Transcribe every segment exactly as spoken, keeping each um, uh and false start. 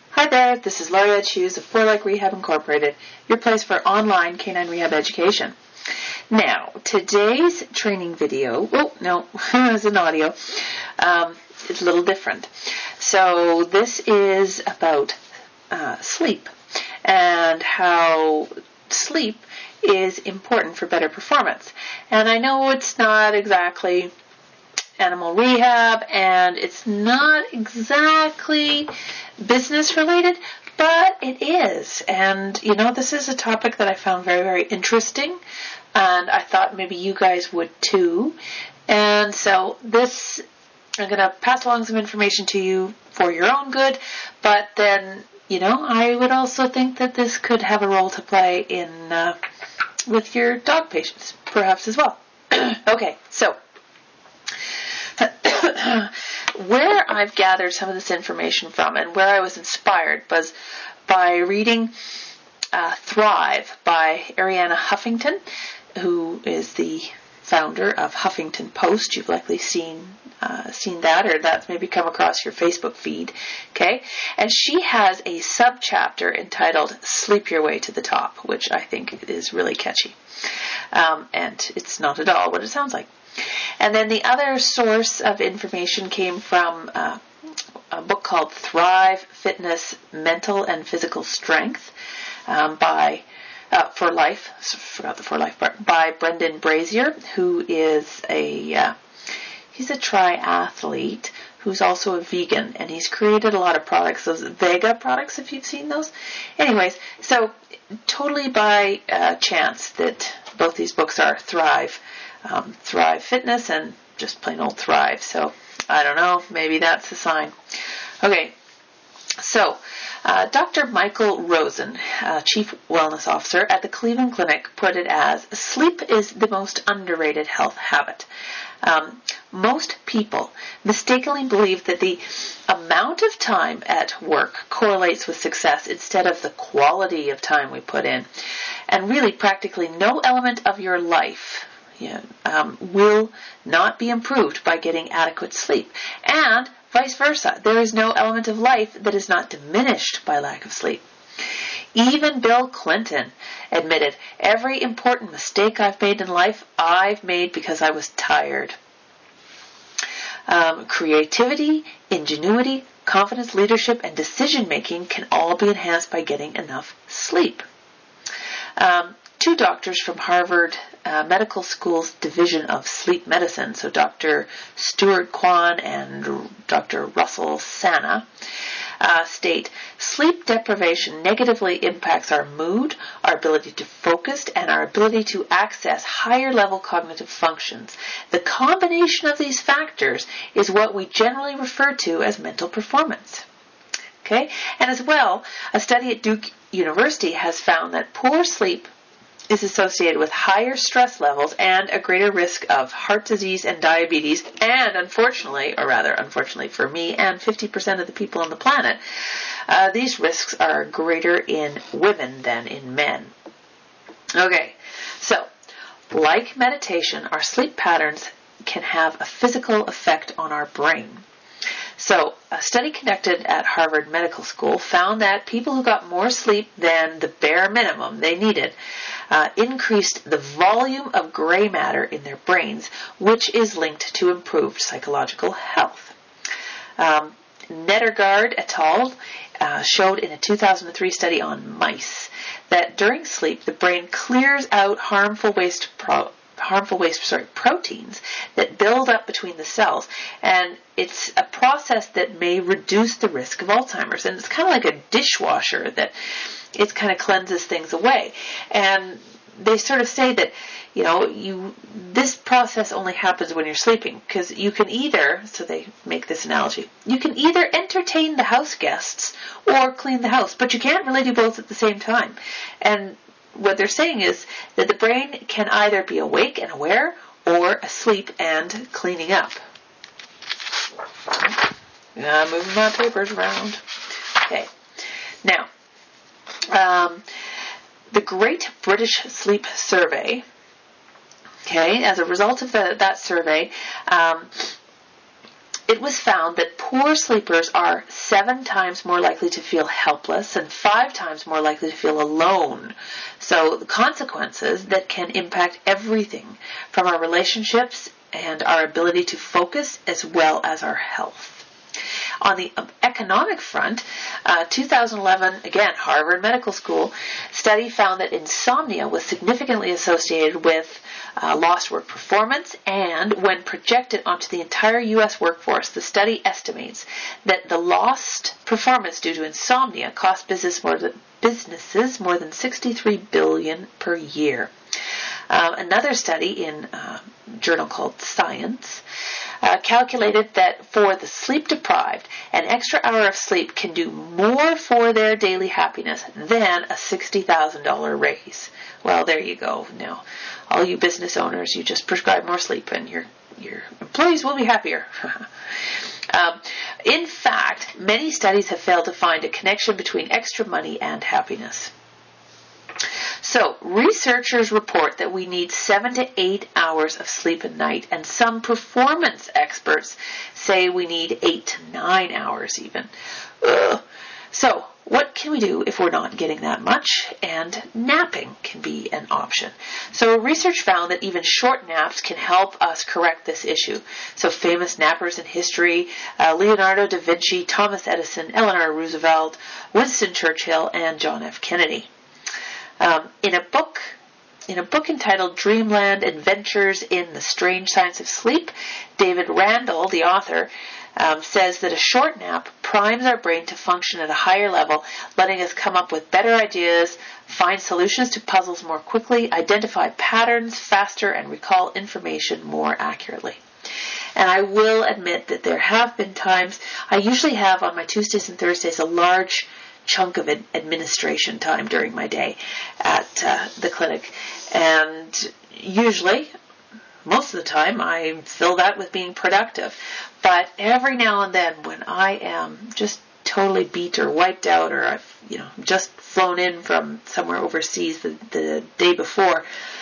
Hi there, this is Laurie Hughes of Four Lake Rehab Incorporated, your place for online canine rehab education. Now, today's training video, oh, no, it's an audio, um, it's a little different. So this is about uh, sleep and how sleep is important for better performance. And I know it's not exactly animal rehab, and it's not exactly business related, but it is. And, you know, this is a topic that I found very, very interesting, and I thought maybe you guys would too. And so this, I'm going to pass along some information to you for your own good, but then, you know, I would also think that this could have a role to play in uh, with your dog patients, perhaps as well. Okay, so where I've gathered some of this information from and where I was inspired was by reading uh, Thrive by Arianna Huffington, who is the founder of Huffington Post. You've likely seen uh, seen that, or that's maybe come across your Facebook feed. Okay, and she has a subchapter entitled "Sleep Your Way to the Top," which I think is really catchy, um, and it's not at all what it sounds like. And then the other source of information came from uh, a book called Thrive: Fitness, Mental and Physical Strength um, by uh, For Life, forgot the For Life part, by Brendan Brazier, who is a uh, he's a triathlete who's also a vegan, and he's created a lot of products, those Vega products, if you've seen those. Anyways, so totally by uh, chance that both these books are Thrive. Um, Thrive Fitness and just plain old Thrive. So I don't know, maybe that's a sign. Okay, so uh, Doctor Michael Rosen, uh, Chief Wellness Officer at the Cleveland Clinic, put it as, sleep is the most underrated health habit. Um, most people mistakenly believe that the amount of time at work correlates with success instead of the quality of time we put in. And really, practically no element of your life Yeah, um, will not be improved by getting adequate sleep, and vice versa. There is no element of life that is not diminished by lack of sleep. Even Bill Clinton admitted, every important mistake I've made in life, I've made because I was tired. Um, creativity, ingenuity, confidence, leadership, and decision-making can all be enhanced by getting enough sleep. Um, Two doctors from Harvard uh, Medical School's Division of Sleep Medicine, so Doctor Stuart Kwan and Doctor Russell Sana, uh, state, sleep deprivation negatively impacts our mood, our ability to focus, and our ability to access higher level cognitive functions. The combination of these factors is what we generally refer to as mental performance. Okay, and as well, a study at Duke University has found that poor sleep is associated with higher stress levels and a greater risk of heart disease and diabetes, and unfortunately, or rather unfortunately for me and fifty percent of the people on the planet, uh, these risks are greater in women than in men. Okay, so like meditation, our sleep patterns can have a physical effect on our brain. So, a study conducted at Harvard Medical School found that people who got more sleep than the bare minimum they needed uh, increased the volume of gray matter in their brains, which is linked to improved psychological health. Um, Nedergaard et al. Uh, showed in a two thousand three study on mice that during sleep the brain clears out harmful waste pro- harmful waste sorry, proteins that build up between the cells, and it's a process that may reduce the risk of Alzheimer's. And it's kind of like a dishwasher that it kind of cleanses things away. And they sort of say that, you know, you this process only happens when you're sleeping, because you can either, so they make this analogy, you can either entertain the house guests or clean the house, but you can't really do both at the same time. And what they're saying is that the brain can either be awake and aware or asleep and cleaning up. Yeah, moving my papers around. Okay. Now, um, the Great British Sleep Survey, okay, as a result of the, that survey, um, it was found that poor sleepers are seven times more likely to feel helpless and five times more likely to feel alone. So the consequences that can impact everything from our relationships and our ability to focus as well as our health. On the economic front, uh, two thousand eleven, again, Harvard Medical School study found that insomnia was significantly associated with uh, lost work performance, and when projected onto the entire U S workforce, the study estimates that the lost performance due to insomnia cost business more than, businesses more than sixty-three billion dollars per year. Um, another study in a journal called Science Uh, calculated that for the sleep-deprived, an extra hour of sleep can do more for their daily happiness than a sixty thousand dollars raise. Well, there you go. Now, all you business owners, you just prescribe more sleep and your your employees will be happier. um, in fact, many studies have failed to find a connection between extra money and happiness. So, researchers report that we need seven to eight hours of sleep a night, and some performance experts say we need eight to nine hours even. Ugh. So, what can we do if we're not getting that much? And napping can be an option. So, research found that even short naps can help us correct this issue. So, famous nappers in history, uh, Leonardo da Vinci, Thomas Edison, Eleanor Roosevelt, Winston Churchill, and John F. Kennedy. Um, in a book, in a book entitled Dreamland: Adventures in the Strange Science of Sleep, David Randall, the author, um, says that a short nap primes our brain to function at a higher level, letting us come up with better ideas, find solutions to puzzles more quickly, identify patterns faster, and recall information more accurately. And I will admit that there have been times, I usually have on my Tuesdays and Thursdays a large chunk of administration time during my day at uh, the clinic, and usually, most of the time, I fill that with being productive. But every now and then, when I am just totally beat or wiped out, or I've you know just flown in from somewhere overseas the, the day before,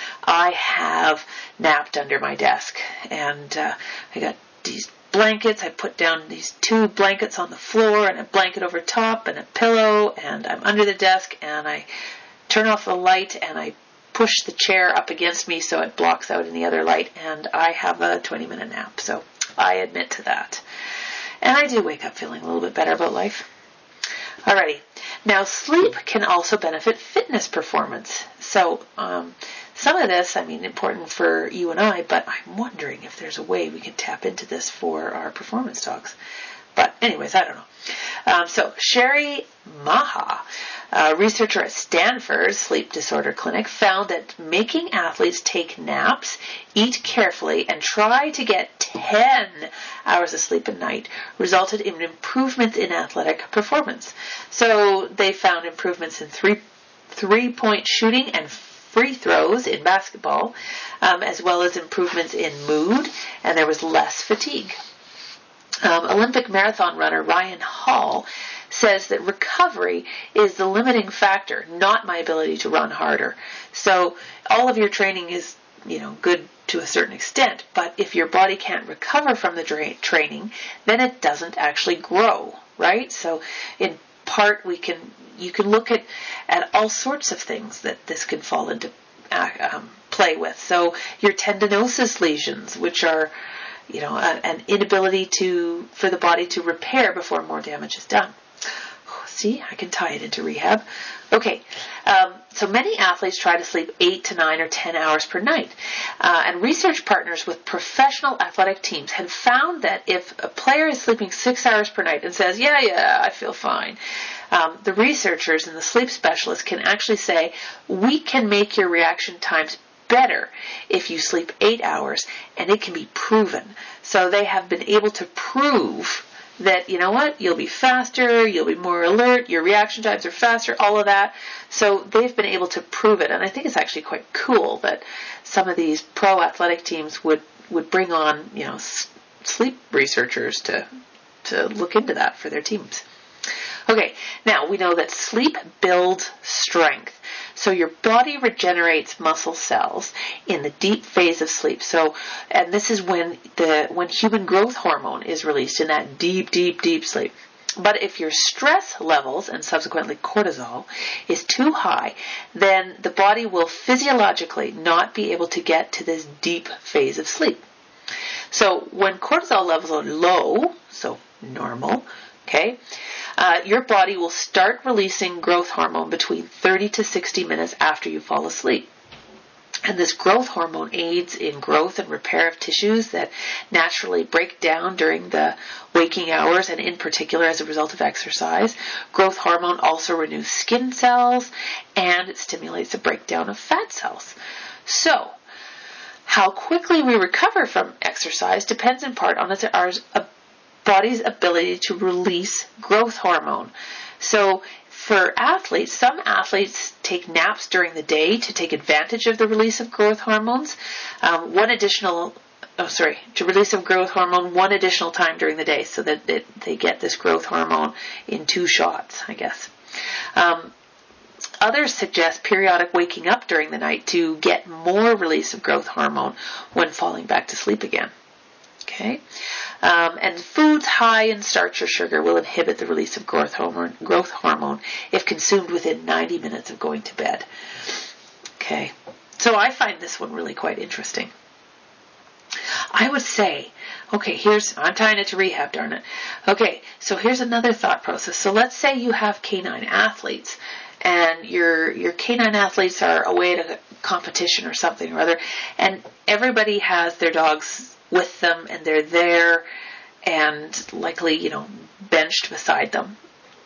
I have napped under my desk, and uh, I got these blankets. I put down these two blankets on the floor and a blanket over top and a pillow, and I'm under the desk, and I turn off the light and I push the chair up against me so it blocks out any other light, and I have a twenty minute nap. So I admit to that. And I do wake up feeling a little bit better about life. Alrighty. Now, sleep can also benefit fitness performance. So, um, some of this, I mean, important for you and I, but I'm wondering if there's a way we can tap into this for our performance talks. But anyways, I don't know. Um, so Sherry Maha, a researcher at Stanford Sleep Disorder Clinic, found that making athletes take naps, eat carefully, and try to get ten hours of sleep a night resulted in improvements in athletic performance. So they found improvements in three, three-point shooting and free throws in basketball, um, as well as improvements in mood, and there was less fatigue. Um, Olympic marathon runner Ryan Hall says that recovery is the limiting factor, not my ability to run harder. So all of your training is, you know, good to a certain extent, but if your body can't recover from the dra- training, then it doesn't actually grow, right? So in part, we can you can look at, at all sorts of things that this could fall into uh, um, play with. So your tendinosis lesions, which are you know, a, an inability to for the body to repair before more damage is done. See, I can tie it into rehab. Okay, um, so many athletes try to sleep eight to nine or ten hours per night. Uh, and research partners with professional athletic teams have found that if a player is sleeping six hours per night and says, yeah, yeah, I feel fine, um, the researchers and the sleep specialists can actually say, we can make your reaction times better if you sleep eight hours, and it can be proven. So they have been able to prove that, you know what, you'll be faster, you'll be more alert, your reaction times are faster, all of that. So they've been able to prove it, and I think it's actually quite cool that some of these pro athletic teams would, would bring on, you know, s- sleep researchers to to look into that for their teams. Okay, now we know that sleep builds strength. So your body regenerates muscle cells in the deep phase of sleep. So, and this is when the when human growth hormone is released in that deep, deep, deep sleep. But if your stress levels, and subsequently cortisol, is too high, then the body will physiologically not be able to get to this deep phase of sleep. So when cortisol levels are low, so normal, okay, uh, your body will start releasing growth hormone between thirty to sixty minutes after you fall asleep. And this growth hormone aids in growth and repair of tissues that naturally break down during the waking hours, and in particular as a result of exercise. Growth hormone also renews skin cells, and it stimulates the breakdown of fat cells. So, how quickly we recover from exercise depends in part on our body's ability to release growth hormone. So, for athletes, some athletes take naps during the day to take advantage of the release of growth hormones. Um, one additional, oh sorry, to release of growth hormone one additional time during the day, so that it, they get this growth hormone in two shots, I guess. Um, others suggest periodic waking up during the night to get more release of growth hormone when falling back to sleep again. Okay, um, and foods high in starch or sugar will inhibit the release of growth hormone, growth hormone if consumed within ninety minutes of going to bed. Okay, so I find this one really quite interesting. I would say, okay, here's, I'm tying it to rehab, darn it. Okay, so here's another thought process. So let's say you have canine athletes, and your your canine athletes are away at a competition or something or other, and everybody has their dogs with them, and they're there and likely, you know, benched beside them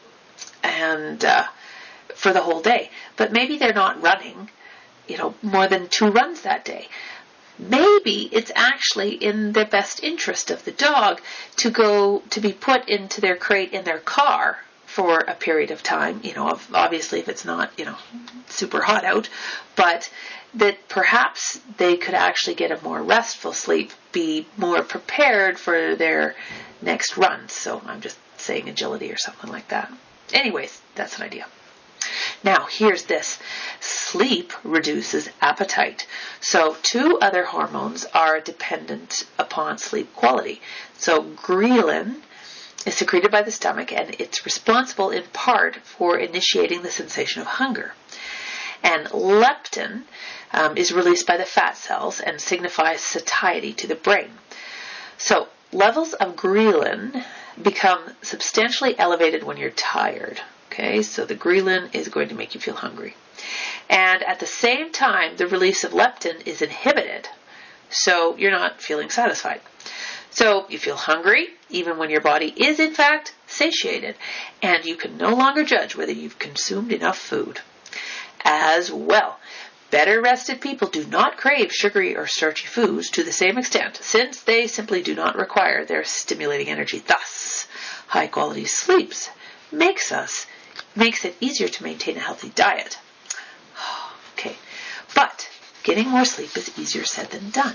and uh, for the whole day. But maybe they're not running, you know, more than two runs that day. Maybe it's actually in the best interest of the dog to go to be put into their crate in their car for a period of time, you know, obviously if it's not, you know, super hot out, but that perhaps they could actually get a more restful sleep, be more prepared for their next runs. So I'm just saying agility or something like that. Anyways, that's an idea. Now, here's this. Sleep reduces appetite. So two other hormones are dependent upon sleep quality. So ghrelin is secreted by the stomach, and it's responsible in part for initiating the sensation of hunger. And leptin um, is released by the fat cells and signifies satiety to the brain. So levels of ghrelin become substantially elevated when you're tired. Okay, so the ghrelin is going to make you feel hungry. And at the same time, the release of leptin is inhibited, so you're not feeling satisfied. So you feel hungry, even when your body is in fact satiated, and you can no longer judge whether you've consumed enough food. As well, better rested people do not crave sugary or starchy foods to the same extent, since they simply do not require their stimulating energy. Thus, high quality sleeps makes us makes it easier to maintain a healthy diet. Okay, but getting more sleep is easier said than done.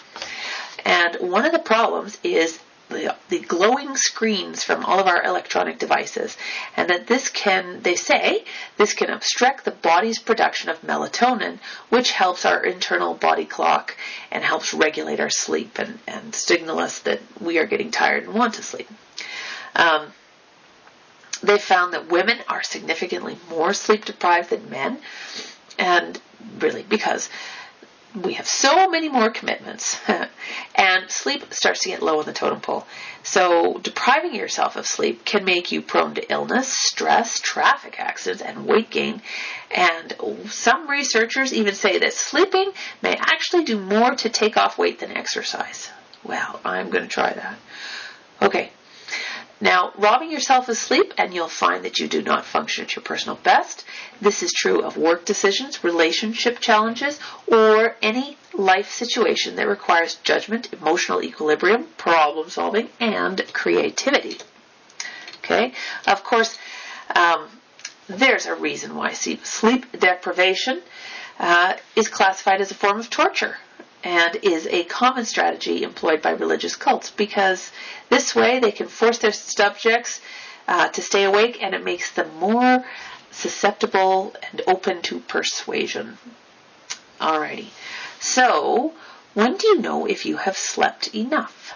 And one of the problems is the, the glowing screens from all of our electronic devices, and that this can, they say, this can obstruct the body's production of melatonin, which helps our internal body clock and helps regulate our sleep and, and signal us that we are getting tired and want to sleep. Um, they found that women are significantly more sleep deprived than men, and really because we have so many more commitments, and sleep starts to get low on the totem pole. So depriving yourself of sleep can make you prone to illness, stress, traffic accidents, and weight gain. And some researchers even say that sleeping may actually do more to take off weight than exercise. Well, I'm going to try that. Okay. Now, robbing yourself of sleep, and you'll find that you do not function at your personal best. This is true of work decisions, relationship challenges, or any life situation that requires judgment, emotional equilibrium, problem solving, and creativity. Okay? Of course, um, there's a reason why sleep deprivation uh, is classified as a form of torture, and is a common strategy employed by religious cults, because this way they can force their subjects uh, to stay awake, and it makes them more susceptible and open to persuasion. Alrighty. So, when do you know if you have slept enough?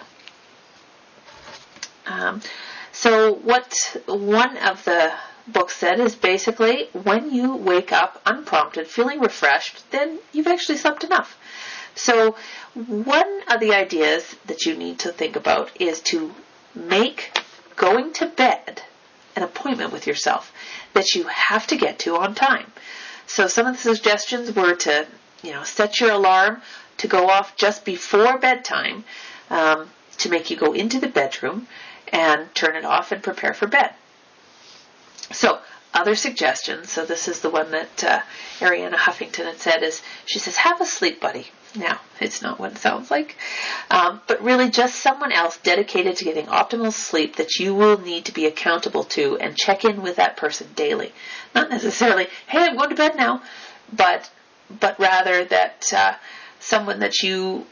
Um, so what one of the books said is basically when you wake up unprompted, feeling refreshed, then you've actually slept enough. So one of the ideas that you need to think about is to make going to bed an appointment with yourself that you have to get to on time. So some of the suggestions were to, you know, set your alarm to go off just before bedtime, um, to make you go into the bedroom and turn it off and prepare for bed. So other suggestions, so this is the one that uh, Arianna Huffington had said, is she says, have a sleep buddy. Now, it's not what it sounds like, um, but really just someone else dedicated to getting optimal sleep that you will need to be accountable to and check in with that person daily. Not necessarily, hey, I'm going to bed now, but but rather that uh, someone that you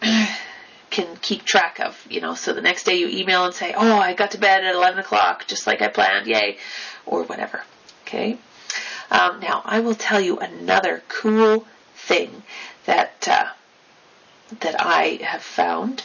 can keep track of, you know, so the next day you email and say, oh, I got to bed at eleven o'clock, just like I planned, yay, or whatever, okay? Um, now, I will tell you another cool thing that uh, that I have found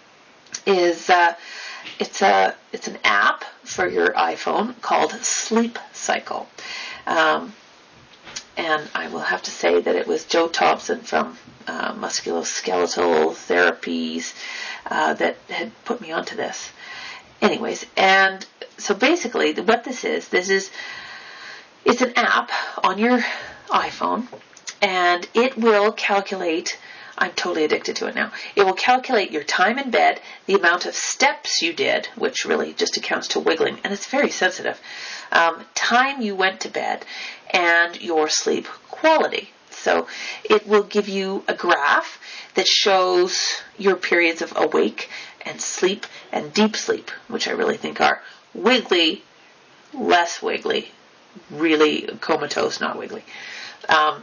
is uh, it's a it's an app for your iPhone called Sleep Cycle, um, and I will have to say that it was Joe Thompson from uh, Musculoskeletal Therapies uh, that had put me onto this. Anyways, and so basically, what this is, this is it's an app on your iPhone. And it will calculate, I'm totally addicted to it now, it will calculate your time in bed, the amount of steps you did, which really just accounts to wiggling, and it's very sensitive, um, time you went to bed, and your sleep quality. So it will give you a graph that shows your periods of awake and sleep and deep sleep, which I really think are wiggly, less wiggly, really comatose, not wiggly. Um,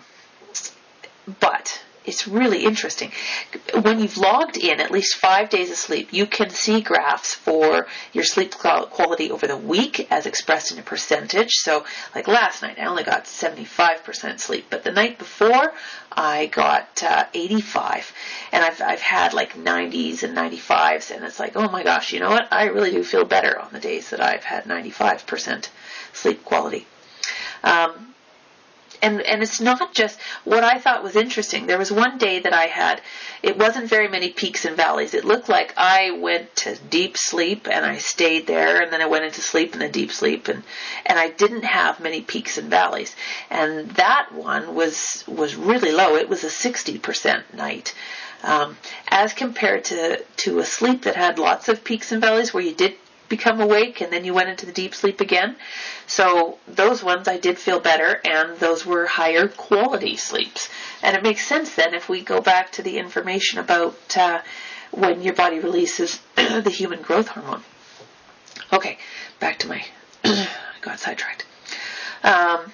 But it's really interesting. When you've logged in at least five days of sleep, you can see graphs for your sleep quality over the week as expressed in a percentage. So like last night, I only got seventy-five percent sleep, but the night before I got uh, eighty-five. And I've, I've had like nineties and ninety-fives, and it's like, oh my gosh, you know what? I really do feel better on the days that I've had ninety-five percent sleep quality. Um, And, and it's not just what I thought was interesting. There was one day that I had, it wasn't very many peaks and valleys. It looked like I went to deep sleep and I stayed there, and then I went into sleep and then deep sleep, and, and I didn't have many peaks and valleys. And that one was, was really low. It was a sixty percent night. Um, as compared to, to a sleep that had lots of peaks and valleys where you did become awake and then you went into the deep sleep again. So those ones I did feel better, and those were higher quality sleeps. And it makes sense then if we go back to the information about uh, when your body releases the human growth hormone. Okay, back to my, I got sidetracked. Um,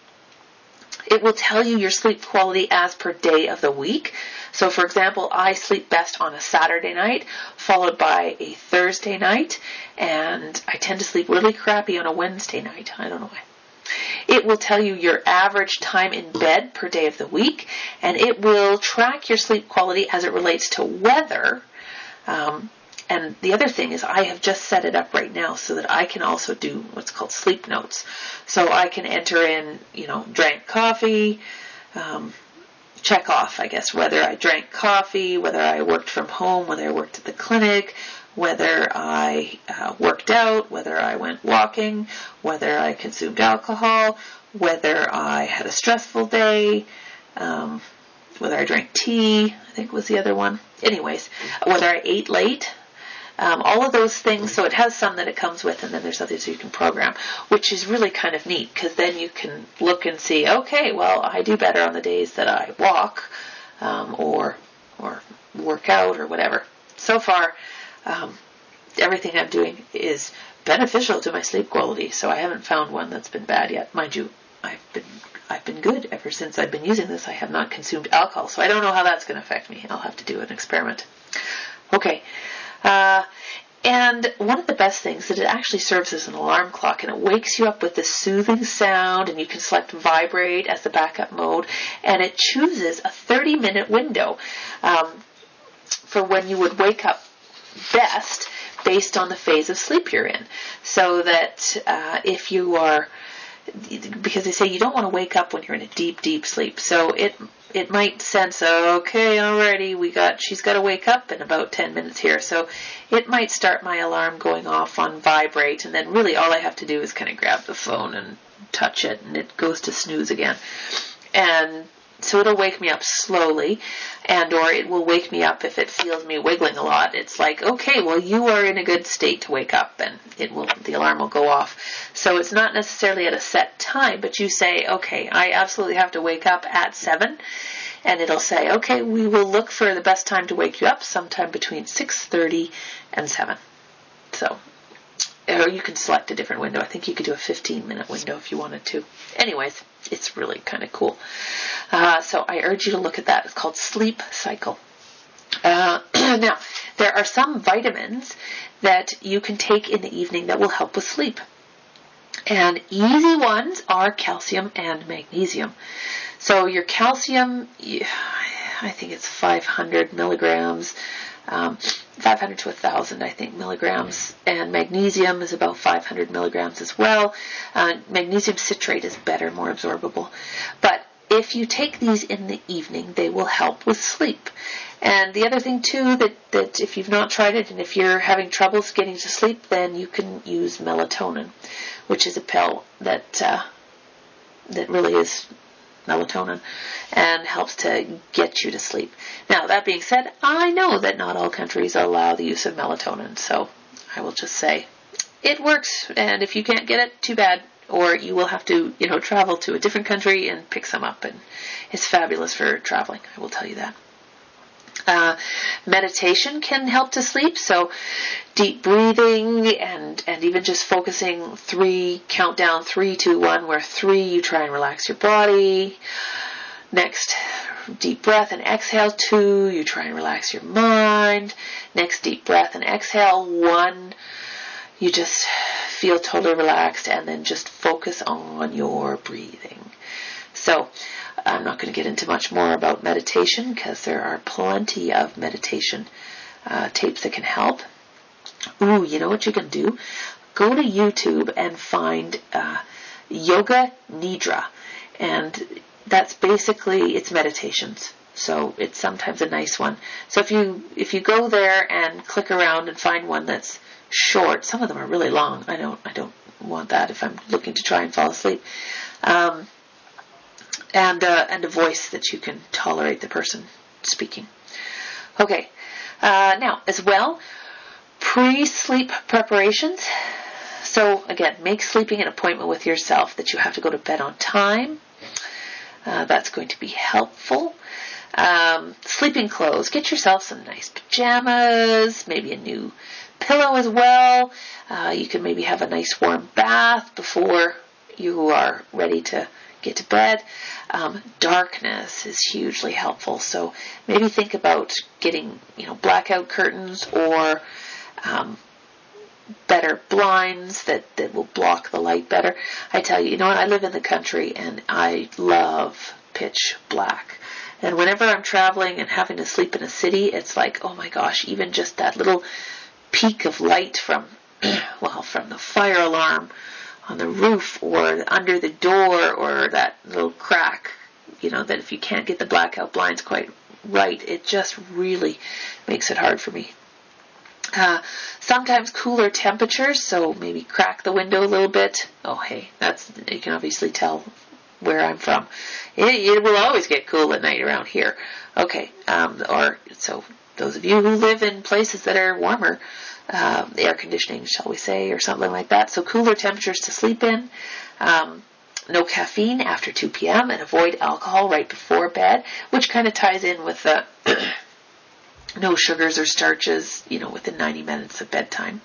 it will tell you your sleep quality as per day of the week. So, for example, I sleep best on a Saturday night, followed by a Thursday night, and I tend to sleep really crappy on a Wednesday night. I don't know why. It will tell you your average time in bed per day of the week, and it will track your sleep quality as it relates to weather. Um, and the other thing is I have just set it up right now so that I can also do what's called sleep notes. So I can enter in, you know, drank coffee, um, check off, I guess, whether I drank coffee, whether I worked from home, whether I worked at the clinic, whether I uh, worked out, whether I went walking, whether I consumed alcohol, whether I had a stressful day, um, whether I drank tea, I think was the other one. Anyways, whether I ate late, um, all of those things. So it has some that it comes with, and then there's others you can program, which is really kind of neat, because then you can look and see, okay, well, I do better on the days that I walk um, or or work out or whatever. So far, um, everything I'm doing is beneficial to my sleep quality, so I haven't found one that's been bad yet. Mind you, I've been I've been good ever since I've been using this. I have not consumed alcohol, so I don't know how that's going to affect me. I'll have to do an experiment. Okay. Uh, And one of the best things is that it actually serves as an alarm clock, and it wakes you up with this soothing sound, and you can select vibrate as the backup mode, and it chooses a thirty minute window um, for when you would wake up best based on the phase of sleep you're in. So that uh, if you are, because they say you don't want to wake up when you're in a deep, deep sleep. So it it might sense, okay, already, we got, she's got to wake up in about ten minutes here. So it might start my alarm going off on vibrate, and then really all I have to do is kind of grab the phone and touch it, and it goes to snooze again. And so it'll wake me up slowly, and or it will wake me up if it feels me wiggling a lot. It's like, okay, well, you are in a good state to wake up, and it will, the alarm will go off. So it's not necessarily at a set time, but you say, okay, I absolutely have to wake up at seven, and it'll say, okay, we will look for the best time to wake you up sometime between six thirty and seven. So, or you can select a different window. I think you could do a fifteen minute window if you wanted to. Anyways, it's really kind of cool. Uh, so I urge you to look at that. It's called Sleep Cycle. Uh, now, there are some vitamins that you can take in the evening that will help with sleep. And easy ones are calcium and magnesium. So your calcium, I think it's five hundred milligrams, um, five hundred to one thousand, I think, milligrams. And magnesium is about five hundred milligrams as well. Uh, magnesium citrate is better, more absorbable. But if you take these in the evening, they will help with sleep. And the other thing, too, that, that if you've not tried it and if you're having troubles getting to sleep, then you can use melatonin, which is a pill that uh, that really is melatonin and helps to get you to sleep. Now, that being said, I know that not all countries allow the use of melatonin, so I will just say it works, and if you can't get it, too bad. Or you will have to, you know, travel to a different country and pick some up, and it's fabulous for traveling, I will tell you that. Uh, meditation can help to sleep, so deep breathing and, and even just focusing three, count down three, two, one, where three, you try and relax your body. Next, deep breath and exhale, two, you try and relax your mind. Next, deep breath and exhale, one, you just feel totally relaxed, and then just focus on your breathing. So, I'm not going to get into much more about meditation because there are plenty of meditation uh, tapes that can help. Ooh, you know what you can do? Go to YouTube and find uh, Yoga Nidra, and that's basically, it's meditations. So it's sometimes a nice one. So if you if you go there and click around and find one that's short, some of them are really long. I don't I don't want that if I'm looking to try and fall asleep. Um, and uh, and a voice that you can tolerate the person speaking. Okay, uh, now as well, pre-sleep preparations. So again, make sleeping an appointment with yourself, that you have to go to bed on time. Uh, that's going to be helpful. Um, sleeping clothes. Get yourself some nice pajamas, maybe a new pillow as well. Uh, you can maybe have a nice warm bath before you are ready to get to bed. Um, darkness is hugely helpful. So maybe think about getting, you know, blackout curtains or um, better blinds that, that will block the light better. I tell you, you know what, I live in the country and I love pitch black. And whenever I'm traveling and having to sleep in a city, it's like, oh my gosh, even just that little peak of light from, well, from the fire alarm on the roof or under the door or that little crack, you know, that if you can't get the blackout blinds quite right, it just really makes it hard for me. Uh, sometimes cooler temperatures, so maybe crack the window a little bit. Oh, hey, that's, you can obviously tell where I'm from. It, it will always get cool at night around here. Okay, um, or so those of you who live in places that are warmer, uh, air conditioning, shall we say, or something like that. So cooler temperatures to sleep in. Um, no caffeine after two p.m. and avoid alcohol right before bed, which kind of ties in with the no sugars or starches, you know, within ninety minutes of bedtime.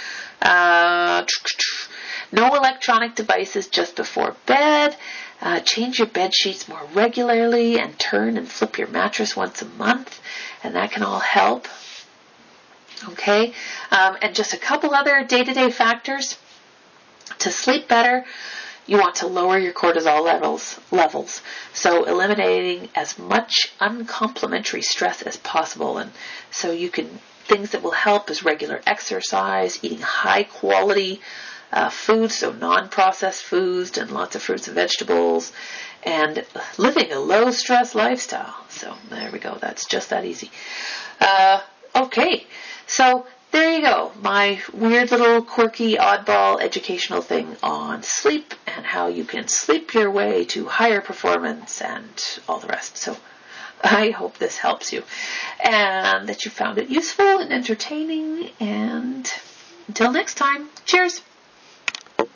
Uh, no electronic devices just before bed. Uh, change your bed sheets more regularly and turn and flip your mattress once a month, and that can all help. Okay, um, and just a couple other day-to-day factors. To sleep better, you want to lower your cortisol levels, levels. So eliminating as much uncomplimentary stress as possible. And so you can, things that will help is regular exercise, eating high quality uh, foods, so non-processed foods and lots of fruits and vegetables, and living a low stress lifestyle. So there we go. That's just that easy. Uh, okay. So there you go, my weird little quirky oddball educational thing on sleep and how you can sleep your way to higher performance and all the rest. So I hope this helps you and that you found it useful and entertaining. And until next time, cheers.